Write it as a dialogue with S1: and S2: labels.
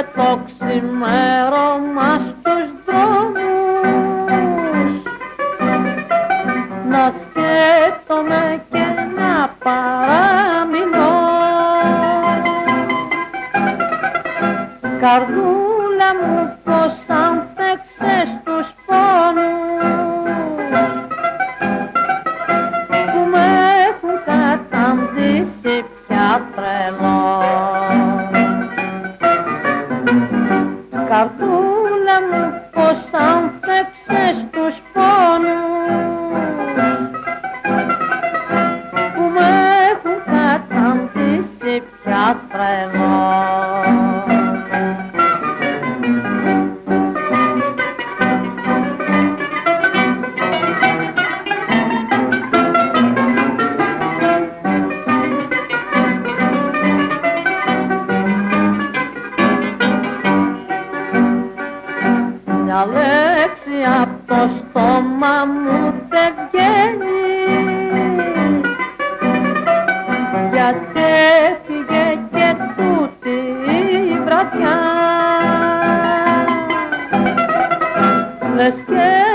S1: και το ξημέρωμα στους δρόμους να σκέφτομαι και να παραμεινώ. Καρδούλα μου πως ανθέξες τους πόνους που με έχουν καταντήσει πια τρελό. Καρδούλα μου πως ανθέξες τους πόνους που με έχουν καταντήσει πια τρελό. Μια λέξη απ' το στόμα μου δεν βγαίνει, γιατί έφυγε και τούτη η βραδιά. Λες και